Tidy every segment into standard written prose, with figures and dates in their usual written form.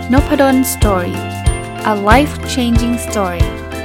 Nopadon Story. A life-changing story.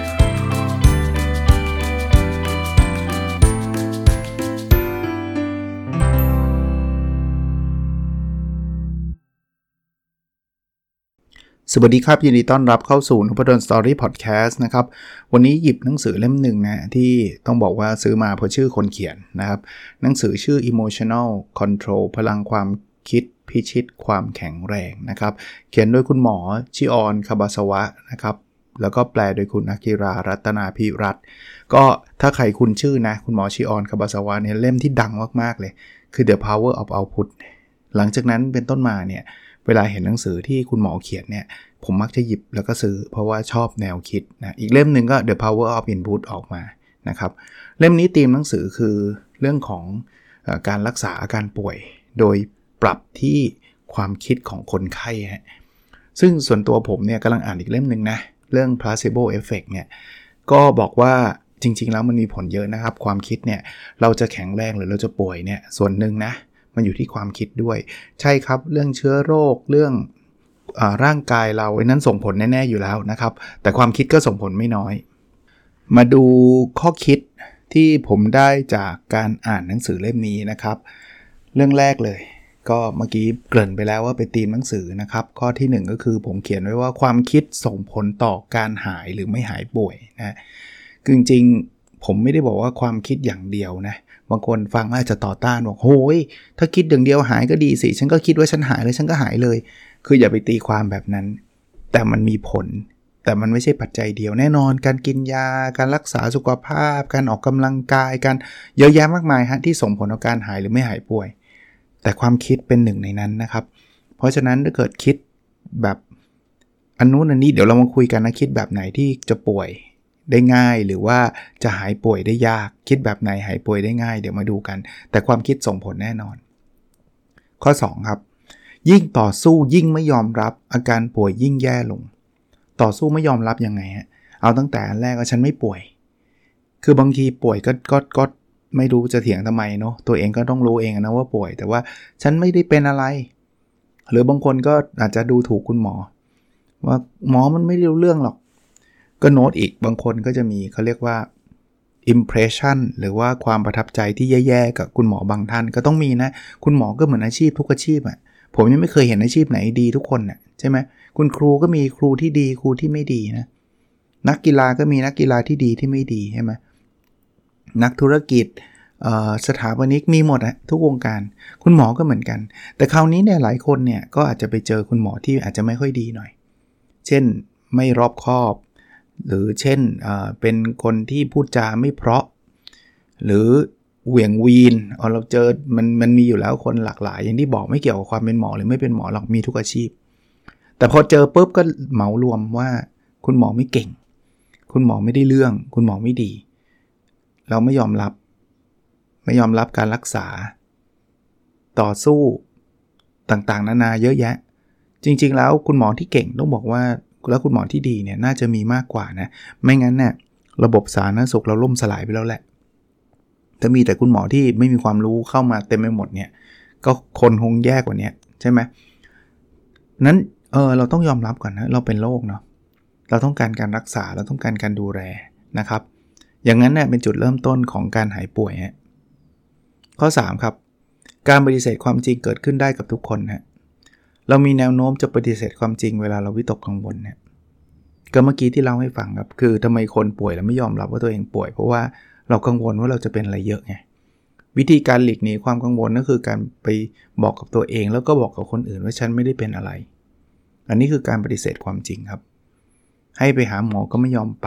สวัสดีครับยินดีต้อนรับเข้าสู่ Nopadon Story Podcast นะครับวันนี้หยิบหนังสือเล่มหนึ่งนะที่ต้องบอกว่าซื้อมาเพราะชื่อคนเขียนนะครับหนังสือชื่อ Emotional Control พลังความคิดพิชิตความแข็งแรงนะครับเขียนโดยคุณหมอชิออนคาบาซาวะนะครับแล้วก็แปลโดยคุณอากิรารัตนาภิรัตน์ก็ถ้าใครคุ้นชื่อนะคุณหมอชิออนคาบาซาวะเนี่ยเล่มที่ดังมากๆเลยคือ The Power of Output หลังจากนั้นเป็นต้นมาเนี่ยเวลาเห็นหนังสือที่คุณหมอเขียนเนี่ยผมมักจะหยิบแล้วก็ซื้อเพราะว่าชอบแนวคิดนะอีกเล่มหนึ่งก็ The Power of Input ออกมานะครับเล่มนี้ธีมหนังสือคือเรื่องของการรักษาอาการป่วยโดยปรับที่ความคิดของคนไข้ฮะซึ่งส่วนตัวผมเนี่ยกำลังอ่านอีกเล่มหนึ่งนะเรื่อง Placebo Effect เนี่ยก็บอกว่าจริงๆแล้วมันมีผลเยอะนะครับความคิดเนี่ยเราจะแข็งแรงหรือเราจะป่วยเนี่ยส่วนหนึ่งนะมันอยู่ที่ความคิดด้วยใช่ครับเรื่องเชื้อโรคเรื่องร่างกายเราไอ้นั้นส่งผลแน่ๆอยู่แล้วนะครับแต่ความคิดก็ส่งผลไม่น้อยมาดูข้อคิดที่ผมได้จากการอ่านหนังสือเล่มนี้นะครับเรื่องแรกเลยก็เมื่อกี้เกริ่นไปแล้วว่าเป็นธีมหนังสือนะครับข้อที่1ก็คือผมเขียนไว้ว่าความคิดส่งผลต่อการหายหรือไม่หายป่วยนะคือจริงๆผมไม่ได้บอกว่าความคิดอย่างเดียวนะบางคนฟังอาจจะต่อต้านบอกโอ้ยถ้าคิดอย่างเดียวหายก็ดีสิฉันก็คิดว่าฉันหายเลยฉันก็หายเลยคืออย่าไปตีความแบบนั้นแต่มันมีผลแต่มันไม่ใช่ปัจจัยเดียวแน่นอนการกินยาการรักษาสุขภาพการออกกำลังกายการเยอะแยะมากมายฮะที่ส่งผลต่อการหายหรือไม่หายป่วยแต่ความคิดเป็นหนึ่งในนั้นนะครับเพราะฉะนั้นถ้าเกิดคิดแบบอันนู้นอันนี้เดี๋ยวเรามาคุยกันนะคิดแบบไหนที่จะป่วยได้ง่ายหรือว่าจะหายป่วยได้ยากคิดแบบไหนหายป่วยได้ง่ายเดี๋ยวมาดูกันแต่ความคิดส่งผลแน่นอนข้อ2ครับยิ่งต่อสู้ยิ่งไม่ยอมรับอาการป่วยยิ่งแย่ลงต่อสู้ไม่ยอมรับยังไงฮะเอาตั้งแต่อันแรกว่าฉันไม่ป่วยคือบางทีป่วยก็ไม่รู้จะเถียงทำไมเนาะตัวเองก็ต้องรู้เองนะว่าป่วยแต่ว่าฉันไม่ได้เป็นอะไรหรือบางคนก็อาจจะดูถูกคุณหมอว่าหมอมันไม่รู้เรื่องหรอกก็โน้ตอีกบางคนก็จะมีเขาเรียกว่า impression หรือว่าความประทับใจที่แย่ๆกับคุณหมอบางท่านก็ต้องมีนะคุณหมอก็เหมือนอาชีพทุกอาชีพอ่ะผมยังไม่เคยเห็นอาชีพไหนดีทุกคนน่ะใช่ไหมคุณครูก็มีครูที่ดีครูที่ไม่ดีนะนักกีฬาก็มีนักกีฬาที่ดีที่ไม่ดีใช่ไหมนักธุรกิจสถาปนิกมีหมดอะทุกวงการคุณหมอก็เหมือนกันแต่คราวนี้เนี่ยหลายคนเนี่ยก็อาจจะไปเจอคุณหมอที่อาจจะไม่ค่อยดีหน่อยเช่นไม่รอบคอบหรือเช่นเป็นคนที่พูดจาไม่เพราะหรือเหวี่ยงวีนเราเจอมันมีอยู่แล้วคนหลากหลายอย่างที่บอกไม่เกี่ยวกับความเป็นหมอหรือไม่เป็นหมอหรอกมีทุกอาชีพแต่พอเจอปุ๊บก็เหมารวมว่าคุณหมอไม่เก่งคุณหมอไม่ได้เรื่องคุณหมอไม่ดีเราไม่ยอมรับการรักษาต่อสู้ต่างๆนานาเยอะแยะจริงๆแล้วคุณหมอที่เก่งต้องบอกว่าแล้วคุณหมอที่ดีเนี่ยน่าจะมีมากกว่านะไม่งั้นเนี่ยระบบสาธารณสุขเราล่มสลายไปแล้วแหละถ้ามีแต่คุณหมอที่ไม่มีความรู้เข้ามาเต็มไปหมดเนี่ยก็คนคงแย่กว่านี้ใช่ไหมนั้นเราต้องยอมรับก่อนนะเราเป็นโรคเนาะเราต้องการการรักษาเราต้องการการดูแลนะครับอย่างนั้นเนี่ยเป็นจุดเริ่มต้นของการหายป่วยฮะข้อ3ครับการปฏิเสธความจริงเกิดขึ้นได้กับทุกคนฮะเรามีแนวโน้มจะปฏิเสธความจริงเวลาเราวิตกกังวลเนี่ยก็เมื่อกี้ที่เล่าให้ฟังครับคือทำไมคนป่วยแล้วไม่ยอมรับว่าตัวเองป่วยเพราะว่าเรากังวลว่าเราจะเป็นอะไรเยอะไงวิธีการหลีกหนีความกังวลก็คือการไปบอกกับตัวเองแล้วก็บอกกับคนอื่นว่าฉันไม่ได้เป็นอะไรอันนี้คือการปฏิเสธความจริงครับให้ไปหาหมอก็ไม่ยอมไป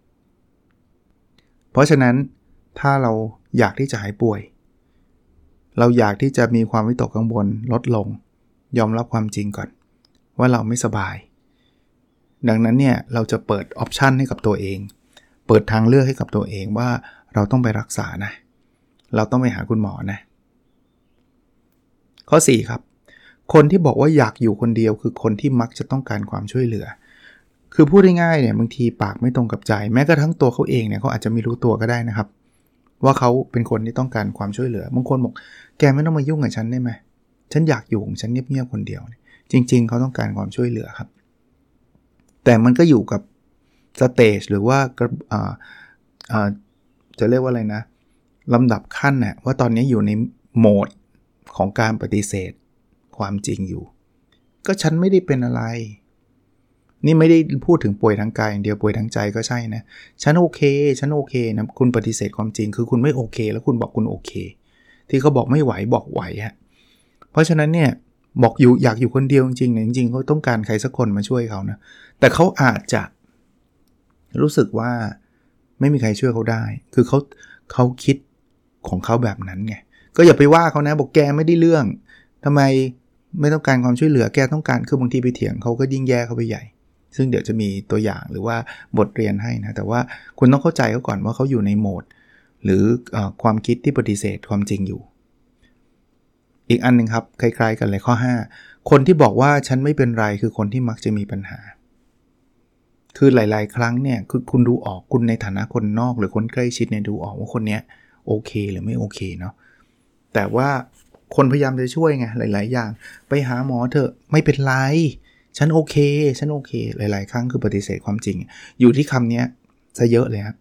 เพราะฉะนั้นถ้าเราอยากที่จะหายป่วยเราอยากที่จะมีความวิตกกังวลลดลงยอมรับความจริงก่อนว่าเราไม่สบายดังนั้นเนี่ยเราจะเปิดออปชันให้กับตัวเองเปิดทางเลือกให้กับตัวเองว่าเราต้องไปรักษานะเราต้องไปหาคุณหมอนะข้อ4ครับคนที่บอกว่าอยากอยู่คนเดียวคือคนที่มักจะต้องการความช่วยเหลือคือพูดง่ายๆเนี่ยบางทีปากไม่ตรงกับใจแม้กระทั่งตัวเขาเองเนี่ยเขาอาจจะไม่รู้ตัวก็ได้นะครับว่าเขาเป็นคนที่ต้องการความช่วยเหลือบางคนบอกแกไม่ต้องมายุ่งกับฉันได้ไหมฉันอยากอยู่ของฉันเงียบๆคนเดียวจริงๆเขาต้องการความช่วยเหลือครับแต่มันก็อยู่กับสเตจหรือว่าจะเรียกว่าอะไรนะลำดับขั้นน่ะว่าตอนนี้อยู่ในโหมดของการปฏิเสธความจริงอยู่ก็ฉันไม่ได้เป็นอะไรนี่ไม่ได้พูดถึงป่วยทางกายอย่างเดียวป่วยทางใจก็ใช่นะฉันโอเคนะคุณปฏิเสธความจริงคือคุณไม่โอเคแล้วคุณบอกคุณโอเคที่เขาบอกไม่ไหวบอกไหวฮะเพราะฉะนั้นเนี่ยบอกอยู่อยากอยู่คนเดียวจริงๆเนี่ยจริงๆเขาต้องการใครสักคนมาช่วยเขานะแต่เขาอาจจะรู้สึกว่าไม่มีใครช่วยเขาได้คือเขาคิดของเขาแบบนั้นไงก็อย่าไปว่าเขานะบอกแกไม่ได้เรื่องทำไมไม่ต้องการความช่วยเหลือแกต้องการคือบางทีไปเถียงเขาก็ยิ่งแย่เขาไปใหญ่ซึ่งเดี๋ยวจะมีตัวอย่างหรือว่าบทเรียนให้นะแต่ว่าคุณต้องเข้าใจเขาก่อนว่าเขาอยู่ในโหมดหรือความคิดที่ปฏิเสธความจริงอยู่อีกอันนึงครับคล้ายๆกันเลยข้อ5คนที่บอกว่าฉันไม่เป็นไรคือคนที่มักจะมีปัญหาคือหลายๆครั้งเนี่ยคือคุณดูออกคุณในฐานะคนนอกหรือคนใกล้ชิดเนี่ยดูออกว่าคนเนี้ยโอเคหรือไม่โอเคเนาะแต่ว่าคนพยายามจะช่วยไงหลายๆอย่างไปหาหมอเถอะไม่เป็นไรฉันโอเคหลายๆครั้งคือปฏิเสธความจริงอยู่ที่คำนี้ซะเยอะเลยครับ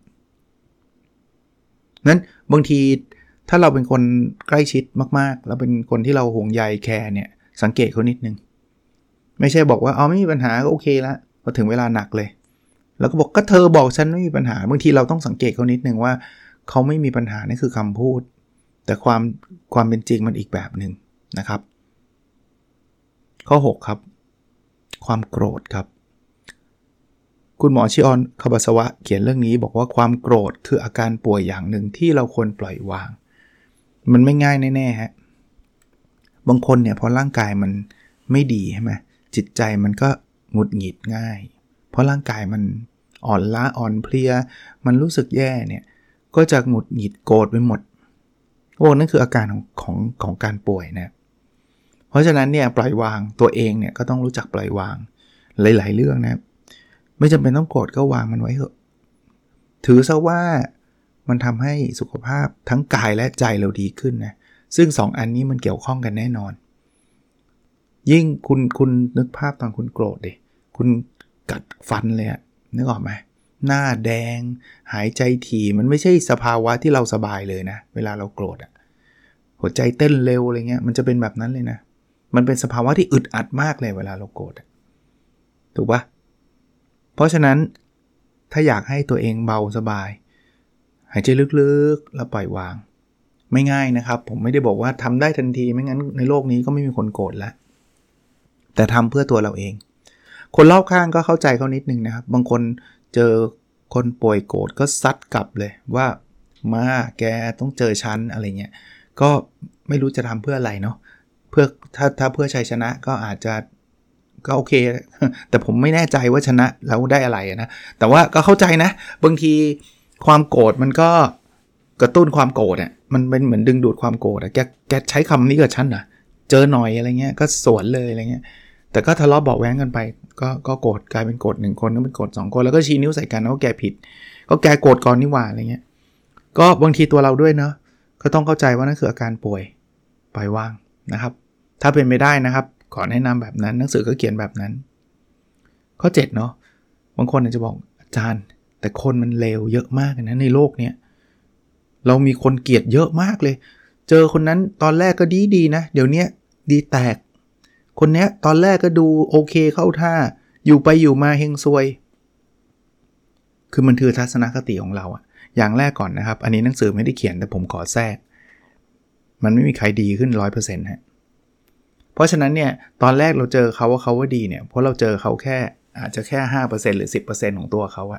นั้นบางทีถ้าเราเป็นคนใกล้ชิดมากๆแล้วเป็นคนที่เราห่วงใยแคร์เนี่ยสังเกตเขานิดนึงไม่ใช่บอกว่าไม่มีปัญหาก็โอเคแล้วพอถึงเวลาหนักเลยแล้วก็บอกก็เธอบอกฉันไม่มีปัญหาบางทีเราต้องสังเกตเขานิดนึงว่าเขาไม่มีปัญหานี่คือคำพูดแต่ความเป็นจริงมันอีกแบบนึงนะครับข้อ6ครับความโกรธครับคุณหมอชิออนคาบาสวะเขียนเรื่องนี้บอกว่าความโกรธคืออาการป่วยอย่างหนึ่งที่เราควรปล่อยวางมันไม่ง่ายแน่ๆฮะบางคนเนี่ยพอร่างกายมันไม่ดีใช่ไหมจิตใจมันก็หงุดหงิดง่ายเพราะร่างกายมันอ่อนล้าอ่อนเพลียมันรู้สึกแย่เนี่ยก็จะหงุดหงิดโกรธไปหมดนั่นคืออาการของการป่วยนะเพราะฉะนั้นเนี่ยปล่อยวางตัวเองเนี่ยก็ต้องรู้จักปล่อยวางหลายๆเรื่องนะไม่จำเป็นต้องโกรธก็วางมันไว้เถอะถือซะว่ามันทำให้สุขภาพทั้งกายและใจเราดีขึ้นนะซึ่ง2อันนี้มันเกี่ยวข้องกันแน่นอนยิ่งคุณนึกภาพตอนคุณโกรธดิคุณกัดฟันเลยอะนึกออกไหมหน้าแดงหายใจถี่มันไม่ใช่สภาวะที่เราสบายเลยนะเวลาเราโกรธอะหัวใจเต้นเร็วอะไรเงี้ยมันจะเป็นแบบนั้นเลยนะมันเป็นสภาวะที่อึดอัดมากเลยเวลาเราโกรธถูกปะเพราะฉะนั้นถ้าอยากให้ตัวเองเบาสบายหายใจลึกๆแล้วปล่อยวางไม่ง่ายนะครับผมไม่ได้บอกว่าทำได้ทันทีไม่งั้นในโลกนี้ก็ไม่มีคนโกรธแล้วแต่ทำเพื่อตัวเราเองคนรอบข้างก็เข้าใจเขานิดนึงนะครับบางคนเจอคนป่วยโกรธก็ซัดกลับเลยว่ามาแกต้องเจอฉันอะไรเงี้ยก็ไม่รู้จะทำเพื่ออะไรเนาะเพื่อถ้าเพื่อชัยชนะก็อาจจะก็โอเคแต่ผมไม่แน่ใจว่าชนะแล้วได้อะไรนะแต่ว่าก็เข้าใจนะบางทีความโกรธมันก็กระตุ้นความโกรธอ่ะมันเป็นเหมือนดึงดูดความโกรธอ่ะแกใช้คำนี้กับฉันเหรอเจอหน่อยอะไรเงี้ยก็สวนเลยอะไรเงี้ยแต่ก็ทะเลาะเบาะแว้งกันไปก็โกรธกลายเป็นโกรธ1คนก็เป็นโกรธ2คนแล้วก็ชี้นิ้วใส่กันว่าแกผิดก็แกโกรธก่อนนี่หว่าอะไรเงี้ยก็บางทีตัวเราด้วยเนาะก็ต้องเข้าใจว่านั่นคืออาการป่วยปล่อยวางนะครับถ้าเป็นไม่ได้นะครับขอแนะนำแบบนั้นหนังสือก็เขียนแบบนั้นข้อ7เนาะบางคนอาจจะบอกอาจารย์แต่คนมันเลวเยอะมากนะในโลกเนี้ยเรามีคนเกลียดเยอะมากเลยเจอคนนั้นตอนแรกก็ดีนะเดี๋ยวนี้ดีแตกคนเนี้ยตอนแรกก็ดูโอเคเข้าท่าอยู่ไปอยู่มาเฮงซวยคือมันคือทัศนคติของเราอะอย่างแรกก่อนนะครับอันนี้หนังสือไม่ได้เขียนแต่ผมขอแทรกมันไม่มีใครดีขึ้น 100% ฮะเพราะฉะนั้นเนี่ยตอนแรกเราเจอเขาว่าดีเนี่ยเพราะเราเจอเขาแค่อาจจะแค่ 5% หรือ 10% ของตัวเขาอะ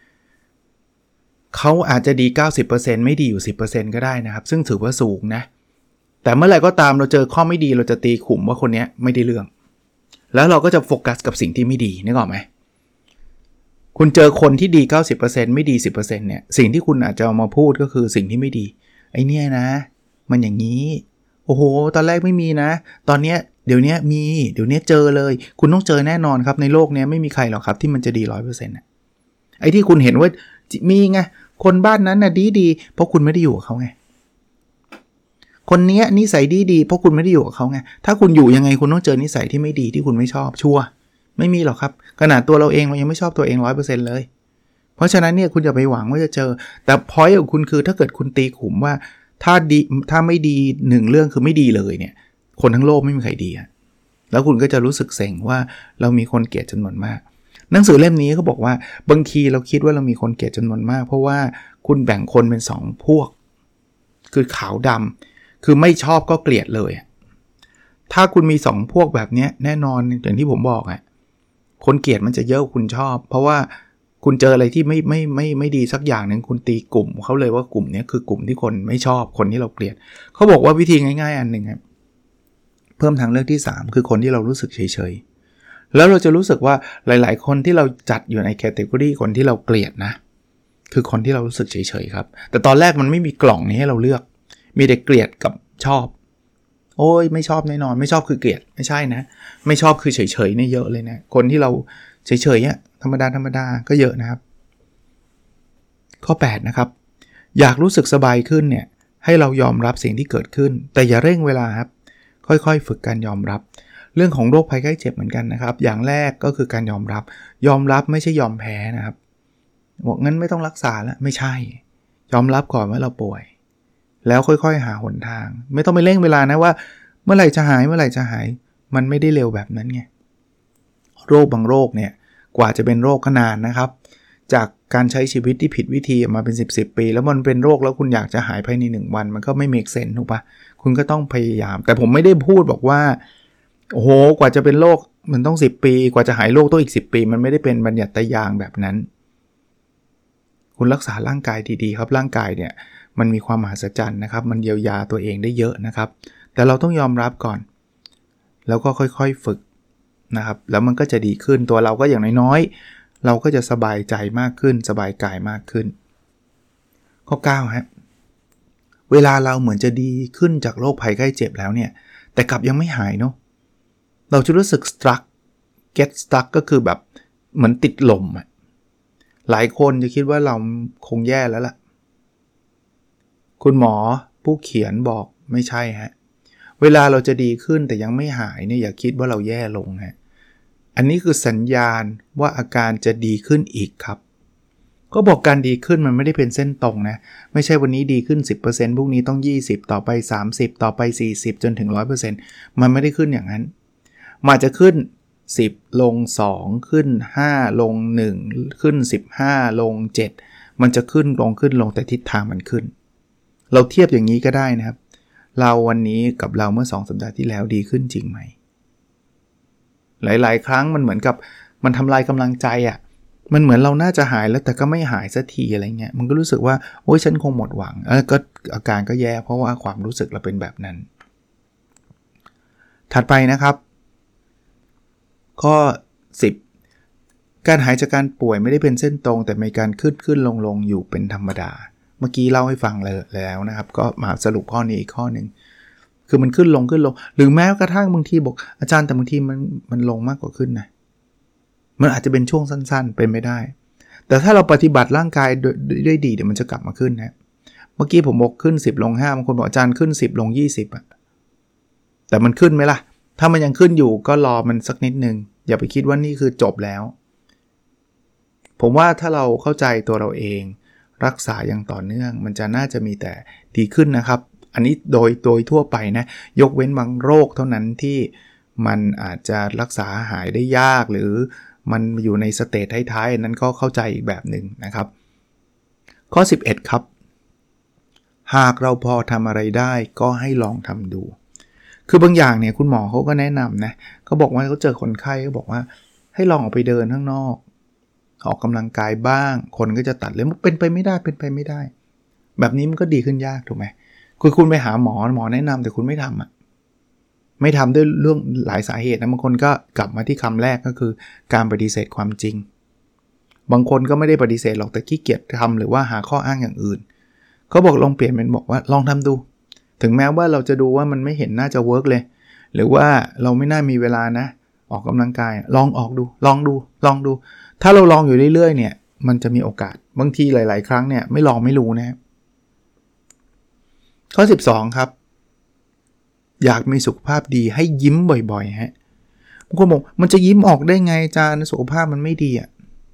เขาอาจจะดี 90% ไม่ดีอยู่ 10% ก็ได้นะครับซึ่งถือว่าสูงนะแต่เมื่อไหร่ก็ตามเราเจอข้อไม่ดีเราจะตีขุมว่าคนนี้ไม่ได้เรื่องแล้วเราก็จะโฟกัสกับสิ่งที่ไม่ดีนึกออกไหมคุณเจอคนที่ดี 90% ไม่ดี 10% เนี่ยสิ่งที่คุณอาจจะเอามาพูดก็คือสิ่งที่ไม่ดีไอ้เนี่ยนะมันอย่างนี้โอ้โหตอนแรกไม่มีนะตอนเนี้ยเดี๋ยวนี้มีเดี๋ยวนี้เจอเลยคุณต้องเจอแน่นอนครับในโลกนี้ไม่มีใครหรอกครับที่มันจะดี 100% น่ะไอ้ที่คุณเห็นว่ามีไงคนบ้านนั้นน่ะดีเพราะคุณไม่ได้อยู่กับเขาไงคนนี้นิสัยดีเพราะคุณไม่ได้อยู่กับเขาไงถ้าคุณอยู่ยังไงคุณต้องเจอนิสัยที่ไม่ดีที่คุณไม่ชอบชัวร์ไม่มีหรอกครับขนาดตัวเราเองเรายังไม่ชอบตัวเอง 100% เลยเพราะฉะนั้นเนี่ยคุณอย่าไปหวังว่าจะเจอแต่พอยต์ของคุณคือถ้าเกิดคุณตีขุมว่าถ้าไม่ดี1เรื่องคือไม่ดีเลยเนี่ยคนทั้งโลกไม่มีใครดีแล้วคุณก็จะรู้สึกเซ็งว่าเรามีคนเกลียดจำนวนมากหนังสือเล่มนี้เขาบอกว่าบางทีเราคิดว่าเรามีคนเกลียดจำนวนมากเพราะว่าคุณแบ่งคนเป็น2พวกคือขาวดำคือไม่ชอบก็เกลียดเลยถ้าคุณมี2พวกแบบนี้แน่นอนอย่างที่ผมบอกคนเกลียดมันจะเยอะกว่าคุณชอบเพราะว่าคุณเจออะไรที่ไม่ดีสักอย่างนึงคุณตีกลุ่มเขาเลยว่ากลุ่มนี้คือกลุ่มที่คนไม่ชอบคนที่เราเกลียดเขาบอกว่าวิธีง่ายๆอันนึงครับเพิ่มทางเลือกที่3คือคนที่เรารู้สึกเฉยๆแล้วเราจะรู้สึกว่าหลายๆคนที่เราจัดอยู่ในแคตตากรีคนที่เราเกลียดนะคือคนที่เรารู้สึกเฉยๆครับแต่ตอนแรกมันไม่มีกล่องนี้ให้เราเลือกมีแต่เกลียดกับชอบโอ้ยไม่ชอบแน่นอนไม่ชอบคือเกลียดไม่ใช่นะไม่ชอบคือเฉยๆเนี่ยเยอะเลยนะคนที่เราเฉยๆเนี่ยธรรมดาก็เยอะนะครับข้อ8นะครับอยากรู้สึกสบายขึ้นเนี่ยให้เรายอมรับสิ่งที่เกิดขึ้นแต่อย่าเร่งเวลาครับค่อยๆฝึกการยอมรับเรื่องของโรคภัยไข้เจ็บเหมือนกันนะครับอย่างแรกก็คือการยอมรับไม่ใช่ยอมแพ้นะครับบอกงั้นไม่ต้องรักษาแล้วไม่ใช่ยอมรับก่อนว่าเราป่วยแล้วค่อยๆหาหนทางไม่ต้องไปเร่งเวลานะว่าเมื่อไหร่จะหายมันไม่ได้เร็วแบบนั้นไงโรคบางโรคเนี่ยกว่าจะเป็นโรคก็นานนะครับจากการใช้ชีวิตที่ผิดวิธีมาเป็น10ปีแล้วมันเป็นโรคแล้วคุณอยากจะหายภายใน1วันมันก็ไม่เมคเซนส์ถูกปะคุณก็ต้องพยายามแต่ผมไม่ได้พูดบอกว่าโอ้โหกว่าจะเป็นโรคมันต้อง10ปีกว่าจะหายโรคต้องอีก10ปีมันไม่ได้เป็นบัญญัติยางแบบนั้นคุณรักษาร่างกายดีๆครับร่างกายเนี่ยมันมีความมหัศจรรย์นะครับมันเยียวยาตัวเองได้เยอะนะครับแต่เราต้องยอมรับก่อนแล้วก็ค่อยๆฝึกนะครับแล้วมันก็จะดีขึ้นตัวเราก็อย่างน้อยๆเราก็จะสบายใจมากขึ้นสบายกายมากขึ้นข้อ9ฮะเวลาเราเหมือนจะดีขึ้นจากโรคภัยไข้เจ็บแล้วเนี่ยแต่กลับยังไม่หายเนาะเราจะรู้สึก get stuck ก็คือแบบเหมือนติดลมหลายคนจะคิดว่าเราคงแย่แล้วล่ะคุณหมอผู้เขียนบอกไม่ใช่ฮะเวลาเราจะดีขึ้นแต่ยังไม่หายเนี่ยอย่าคิดว่าเราแย่ลงฮะอันนี้คือสัญญาณว่าอาการจะดีขึ้นอีกครับก็บอกการดีขึ้นมันไม่ได้เป็นเส้นตรงนะไม่ใช่วันนี้ดีขึ้น 10% พรุ่งนี้ต้อง20ต่อไป30ต่อไป40จนถึง 100% มันไม่ได้ขึ้นอย่างนั้นมันจะขึ้น10ลง2ขึ้น5ลง1ขึ้น15ลง7มันจะขึ้นลงแต่ทิศทางมันขึ้นเราเทียบอย่างนี้ก็ได้นะครับเราวันนี้กับเราเมื่อ2สัปดาห์ที่แล้วดีขึ้นจริงไหมหลายๆครั้งมันเหมือนกับมันทำลายกำลังใจมันเหมือนเราน่าจะหายแล้วแต่ก็ไม่หายสักทีอะไรเงี้ยมันก็รู้สึกว่าโอ๊ยฉันคงหมดหวังก็อาการก็แย่เพราะว่าความรู้สึกเราเป็นแบบนั้นถัดไปนะครับข้อ10การหายจากการป่วยไม่ได้เป็นเส้นตรงแต่มีการขึ้นลงอยู่เป็นธรรมดาเมื่อกี้เล่าให้ฟังแล้วนะครับก็มาสรุปข้อนี้อีกข้อนึงคือมันขึ้นลงหรือแม้กระทั่งบางทีบอกอาจารย์แต่บางทีมันลงมากกว่าขึ้นนะมันอาจจะเป็นช่วงสั้นๆเป็นไม่ได้แต่ถ้าเราปฏิบัติร่างกายด้วยดีเดี๋ยวมันจะกลับมาขึ้นนะเมื่อกี้ผมบอกขึ้น10ลง5บางคนบอกอาจารย์ขึ้น10ลง20แต่มันขึ้นไหมล่ะถ้ามันยังขึ้นอยู่ก็รอมันสักนิดนึงอย่าไปคิดว่านี่คือจบแล้วผมว่าถ้าเราเข้าใจตัวเราเองรักษาอย่างต่อเนื่องมันจะน่าจะมีแต่ดีขึ้นนะครับอันนี้โดยทั่วไปนะยกเว้นบางโรคเท่านั้นที่มันอาจจะรักษาหายได้ยากหรือมันอยู่ในสเตจท้ายๆนั้นก็เข้าใจอีกแบบหนึ่งนะครับข้อ11ครับหากเราพอทำอะไรได้ก็ให้ลองทำดูคือบางอย่างเนี่ยคุณหมอเขาก็แนะนำนะเขาบอกว่าเขาเจอคนไข้เขาบอกว่าให้ลองออกไปเดินข้างนอกออกกำลังกายบ้างคนก็จะตัดเลยมันเป็นไปไม่ได้แบบนี้มันก็ดีขึ้นยากถูกไหมคุณไปหาหมอแนะนำแต่คุณไม่ทำด้วยเรื่องหลายสาเหตุนะบางคนก็กลับมาที่คำแรกก็คือการปฏิเสธความจริงบางคนก็ไม่ได้ปฏิเสธหรอกแต่ขี้เกียจทำหรือว่าหาข้ออ้างอย่างอื่นเขาบอกลองเปลี่ยนเป็นบอกว่าลองทำดูถึงแม้ว่าเราจะดูว่ามันไม่เห็นน่าจะเวิร์กเลยหรือว่าเราไม่น่ามีเวลานะออกกำลังกายลองดูถ้าเราลองอยู่เรื่อยๆเนี่ยมันจะมีโอกาสบางทีหลายๆครั้งเนี่ยไม่ลองไม่รู้นะข้อ12ครับอยากมีสุขภาพดีให้ยิ้มบ่อยๆฮะบางคนบอกมันจะยิ้มออกได้ไงอาจารย์สุขภาพมันไม่ดีอ่ะ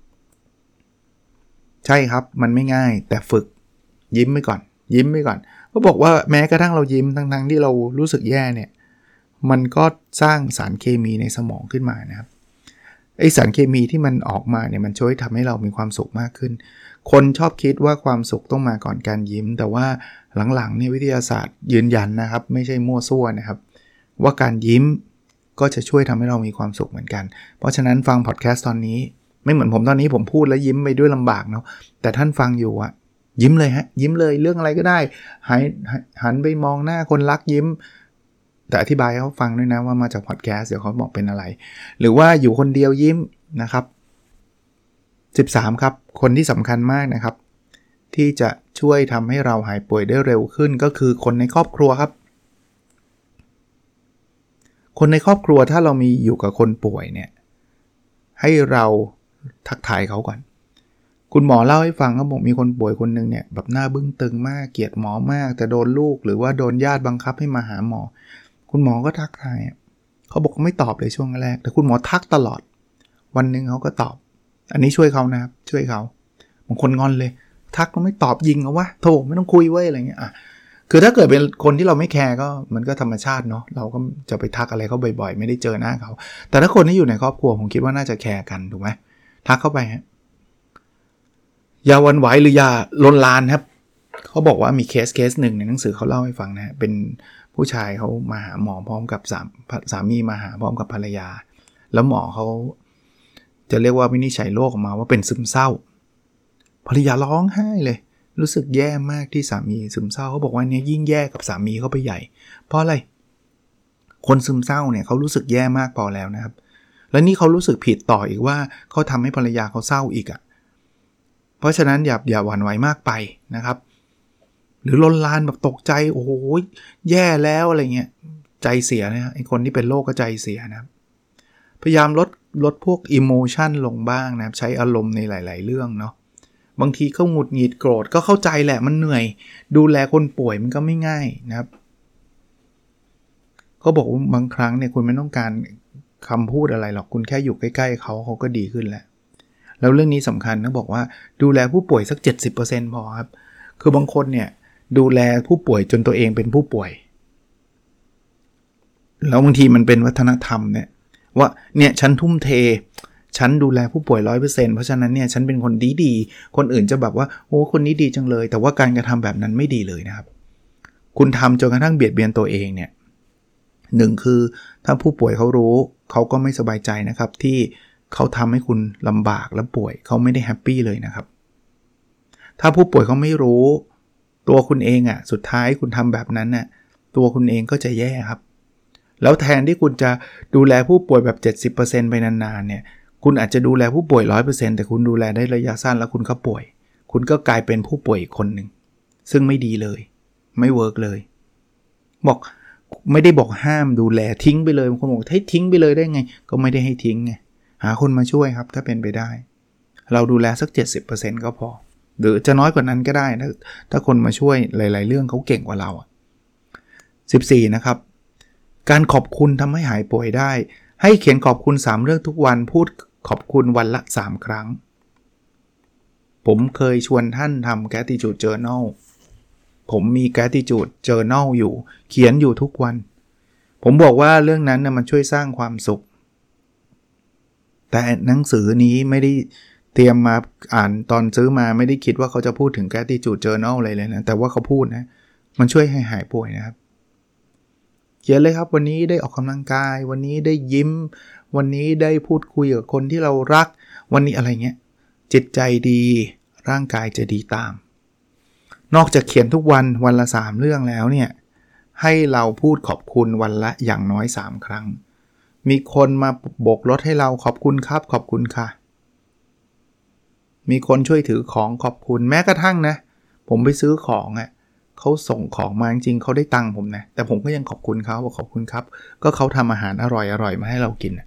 ใช่ครับมันไม่ง่ายแต่ฝึกยิ้มไปก่อนก็บอกว่าแม้กระทั่งเรายิ้มทั้งที่เรารู้สึกแย่เนี่ยมันก็สร้างสารเคมีในสมองขึ้นมานะครับไอสารเคมีที่มันออกมาเนี่ยมันช่วยทำให้เรามีความสุขมากขึ้นคนชอบคิดว่าความสุขต้องมาก่อนการยิ้มแต่ว่าหลังๆเนี่ยวิทยาศาสตร์ยืนยันนะครับไม่ใช่มั่วซั่วนะครับว่าการยิ้มก็จะช่วยทำให้เรามีความสุขเหมือนกันเพราะฉะนั้นฟังพอดแคสต์ตอนนี้ไม่เหมือนผมตอนนี้ผมพูดแล้วยิ้มไปด้วยลำบากเนาะแต่ท่านฟังอยู่อะยิ้มเลยฮะยิ้มเลยเรื่องอะไรก็ได้หันไปมองหน้าคนรักยิ้มแต่อธิบายให้เขาฟังด้วยนะว่ามาจากพอดแคสต์เดี๋ยวเขาบอกเป็นอะไรหรือว่าอยู่คนเดียวยิ้มนะครับ13ครับคนที่สำคัญมากนะครับที่จะช่วยทำให้เราหายป่วยได้เร็วขึ้นก็คือคนในครอบครัวครับคนในครอบครัวถ้าเรามีอยู่กับคนป่วยเนี่ยให้เราทักทายเขาก่อนคุณหมอเล่าให้ฟังเขาบอกมีคนป่วยคนนึงเนี่ยแบบหน้าบึ้งตึงมากเกลียดหมอมากแต่โดนลูกหรือว่าโดนญาติบังคับให้มาหาหมอคุณหมอก็ทักทายเขาบอกเขาไม่ตอบเลยช่วงแรกแต่คุณหมอทักตลอดวันนึงเขาก็ตอบอันนี้ช่วยเขานะครับช่วยเขาบางคนงอนเลยทักก็ไม่ตอบยิงเอาวะโธ่ไม่ต้องคุยเว้ยอะไรเงี้ยคือถ้าเกิดเป็นคนที่เราไม่แคร์ก็มันก็ธรรมชาติเนาะเราก็จะไปทักอะไรเขาบ่อยๆไม่ได้เจอหน้าเขาแต่ถ้าคนที่อยู่ในครอบครัวผมคิดว่าน่าจะแคร์กันถูกไหมทักเข้าไปฮะอย่าหวั่นไหวหรืออย่าลนลานครับเขาบอกว่ามีเคสหนึ่งในหนังสือเขาเล่าให้ฟังนะเป็นผู้ชายเขามาหาหมอพร้อมกับสามีมาหาพร้อมกับภรรยาแล้วหมอเขาจะเรียกว่าวินิจฉัยโรคออกมาว่าเป็นซึมเศร้าภรรยาร้องไห้เลยรู้สึกแย่มากที่สามีซึมเศร้าเขาบอกว่าเนี่ยยิ่งแย่กับสามีเขาไปใหญ่เพราะอะไรคนซึมเศร้าเนี่ยเขารู้สึกแย่มากพอแล้วนะครับแล้วนี่เขารู้สึกผิดต่ออีกว่าเขาทำให้ภรรยาเขาเศร้าอีกเพราะฉะนั้นอย่าหวั่นไหวมากไปนะครับหรือลนลานแบบตกใจโอ้โหแย่แล้วอะไรเงี้ยใจเสียนะไอ้คนที่เป็นโรคก็ใจเสียนะครับพยายามลดพวกอิโมชันลงบ้างนะครับใช้อารมณ์ในหลายๆเรื่องเนาะบางทีเขาหงุดหงิดโกรธก็เข้าใจแหละมันเหนื่อยดูแลคนป่วยมันก็ไม่ง่ายนะครับก็บอกว่าบางครั้งเนี่ยคุณไม่ต้องการคำพูดอะไรหรอกคุณแค่อยู่ใกล้ๆเขาก็ดีขึ้นแล้วเรื่องนี้สำคัญนะบอกว่าดูแลผู้ป่วยสัก 70% พอครับคือบางคนเนี่ยดูแลผู้ป่วยจนตัวเองเป็นผู้ป่วยแล้วบางทีมันเป็นวัฒนธรรมเนี่ยว่าเนี่ยฉันทุ่มเทฉันดูแลผู้ป่วย 100% เพราะฉะนั้นเนี่ยฉันเป็นคนดีคนอื่นจะแบบว่าโอ้คนนี้ดีจังเลยแต่ว่าการกระทำแบบนั้นไม่ดีเลยนะครับคุณทำจนกระทั่งเบียดเบียนตัวเองเนี่ยหนึ่งคือถ้าผู้ป่วยเขารู้เขาก็ไม่สบายใจนะครับที่เขาทำให้คุณลำบากและป่วยเขาไม่ได้แฮปปี้เลยนะครับถ้าผู้ป่วยเขาไม่รู้ตัวคุณเองสุดท้ายคุณทำแบบนั้นตัวคุณเองก็จะแย่ครับแล้วแทนที่คุณจะดูแลผู้ป่วยแบบ 70% ไปนานๆเนี่ยคุณอาจจะดูแลผู้ป่วย 100% แต่คุณดูแลได้ระยะสั้นแล้วคุณก็ป่วยคุณก็กลายเป็นผู้ป่วยอีกคนหนึ่งซึ่งไม่ดีเลยไม่เวิร์กเลยบอกไม่ได้บอกห้ามดูแลทิ้งไปเลยบางคนบอกให้ทิ้งไปเลยได้ไงก็ไม่ได้ให้ทิ้งไงหาคนมาช่วยครับถ้าเป็นไปได้เราดูแลสัก 70% ก็พอหรือจะน้อยกว่านั้นก็ได้ถ้าคนมาช่วยหลายๆเรื่องเขาเก่งกว่าเรา14นะครับการขอบคุณทำให้หายป่วยได้ให้เขียนขอบคุณ3เรื่องทุกวันพูดขอบคุณวันละ3ครั้งผมเคยชวนท่านทำ Gratitude Journal ผมมี Gratitude Journal อยู่เขียนอยู่ทุกวันผมบอกว่าเรื่องนั้นมันช่วยสร้างความสุขแต่หนังสือนี้ไม่ได้เตรียมมาอ่านตอนซื้อมาไม่ได้คิดว่าเขาจะพูดถึง Gratitude Journal อะไรเลยนะแต่ว่าเขาพูดนะมันช่วยให้หายป่วยนะครับเขียนเลยครับวันนี้ได้ออกกำลังกายวันนี้ได้ยิ้มวันนี้ได้พูดคุยกับคนที่เรารักวันนี้อะไรเงี้ยจิตใจดีร่างกายจะดีตามนอกจากเขียนทุกวันละ3เรื่องแล้วเนี่ยให้เราพูดขอบคุณวันละอย่างน้อย3ครั้งมีคนมาโบกรถให้เราขอบคุณครับขอบคุณค่ะมีคนช่วยถือของขอบคุณแม้กระทั่งนะผมไปซื้อของเขาส่งของมาจริงๆเขาได้ตังค์ผมนะแต่ผมก็ยังขอบคุณเขาบอกขอบคุณครับก็เขาทำอาหารอร่อยมาให้เรากิน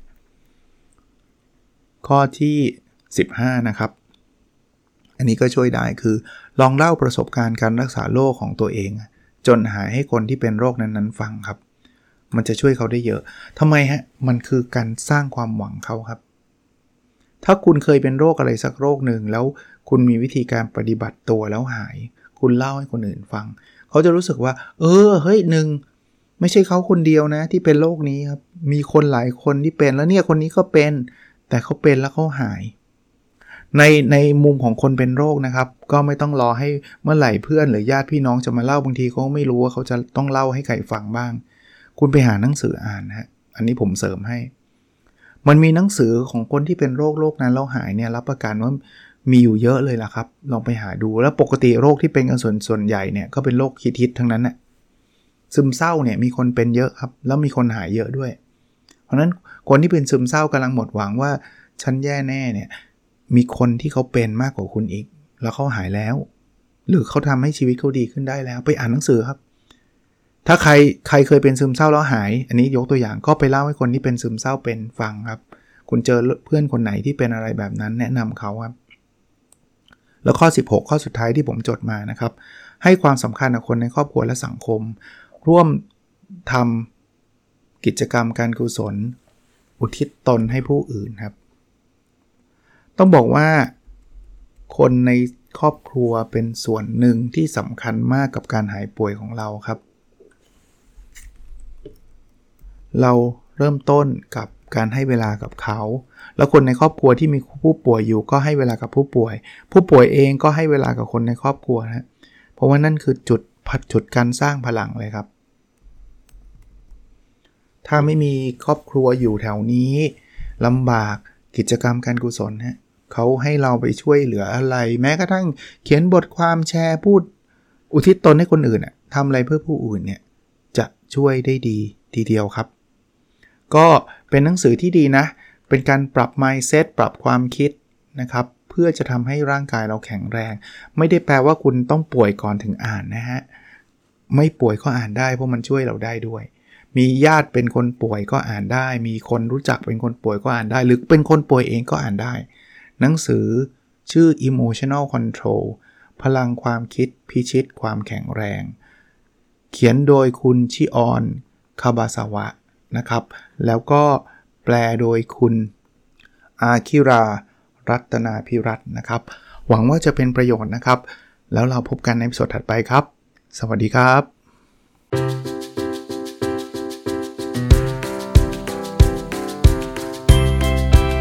ข้อที่15นะครับอันนี้ก็ช่วยได้คือลองเล่าประสบการณ์การรักษาโรคของตัวเองจนหายให้คนที่เป็นโรคนั้นๆฟังครับมันจะช่วยเขาได้เยอะทำไมฮะมันคือการสร้างความหวังเขาครับถ้าคุณเคยเป็นโรคอะไรสักโรคหนึ่งแล้วคุณมีวิธีการปฏิบัติตัวแล้วหายคุณเล่าให้คนอื่นฟังเขาจะรู้สึกว่าเฮ้ยหนึ่งไม่ใช่เขาคนเดียวนะที่เป็นโรคนี้ครับมีคนหลายคนที่เป็นแล้วเนี่ยคนนี้ก็เป็นแต่เขาเป็นแล้วเขาหายในมุมของคนเป็นโรคนะครับก็ไม่ต้องรอให้เมื่อไหร่เพื่อนหรือญาติพี่น้องจะมาเล่าบางทีเขาไม่รู้ว่าเขาจะต้องเล่าให้ใครฟังบ้างคุณไปหาหนังสืออ่านฮะอันนี้ผมเสริมให้มันมีหนังสือของคนที่เป็นโรคนั้นแล้วหายเนี่ยรับประกันว่ามีอยู่เยอะเลยล่ะครับลองไปหาดูแล้วปกติโรคที่เป็นกันส่วนใหญ่เนี่ยก็เป็นโรคฮิตทั้งนั้นน่ะซึมเศร้าเนี่ยมีคนเป็นเยอะครับแล้วมีคนหายเยอะด้วยเพราะนั้นคนที่เป็นซึมเศร้ากำลังหมดหวังว่าฉันแย่แน่เนี่ยมีคนที่เขาเป็นมากกว่าคุณอีกแล้วเขาหายแล้วหรือเขาทำให้ชีวิตเขาดีขึ้นได้แล้วไปอ่านหนังสือครับถ้าใครเคยเป็นซึมเศร้าแล้วหายอันนี้ยกตัวอย่างก็ไปเล่าให้คนที่เป็นซึมเศร้าเป็นฟังครับคุณเจอเพื่อนคนไหนที่เป็นอะไรแบบนั้นแนะนำเขาครับแล้วข้อ16ข้อสุดท้ายที่ผมจดมานะครับให้ความสำคัญกับคนในครอบครัวและสังคมร่วมทำกิจกรรมการกุศลอุทิศตนให้ผู้อื่นครับต้องบอกว่าคนในครอบครัวเป็นส่วนหนึ่งที่สำคัญมากกับการหายป่วยของเราครับเราเริ่มต้นกับการให้เวลากับเขาแล้วคนในครอบครัวที่มีผู้ป่วยอยู่ก็ให้เวลากับผู้ป่วยเองก็ให้เวลากับคนในครอบครัวนะเพราะว่านั่นคือจุดการสร้างพลังเลยครับถ้าไม่มีครอบครัวอยู่แถวนี้ลำบากกิจกรรมการกุศลฮะเขาให้เราไปช่วยเหลืออะไรแม้กระทั่งเขียนบทความแชร์พูดอุทิศตนให้คนอื่นน่ะทำอะไรเพื่อผู้อื่นเนี่ยจะช่วยได้ดีทีเดียวครับก็เป็นหนังสือที่ดีนะเป็นการปรับ mindset ปรับความคิดนะครับเพื่อจะทำให้ร่างกายเราแข็งแรงไม่ได้แปลว่าคุณต้องป่วยก่อนถึงอ่านนะฮะไม่ป่วยก็อ่านได้เพราะมันช่วยเราได้ด้วยมีญาติเป็นคนป่วยก็อ่านได้มีคนรู้จักเป็นคนป่วยก็อ่านได้หรือเป็นคนป่วยเองก็อ่านได้หนังสือชื่อ Emotional Control พลังความคิดพิชิตความแข็งแรงเขียนโดยคุณชิออนคาบาซาวะนะครับแล้วก็แปลโดยคุณอาคิรารัตนาภิรัตน์นะครับหวังว่าจะเป็นประโยชน์นะครับแล้วเราพบกันในตอนถัดไปครับสวัสดีครับ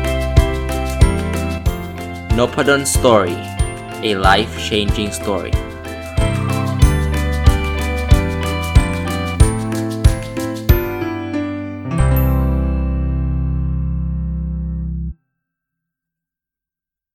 Nopadon Story, a life-changing story.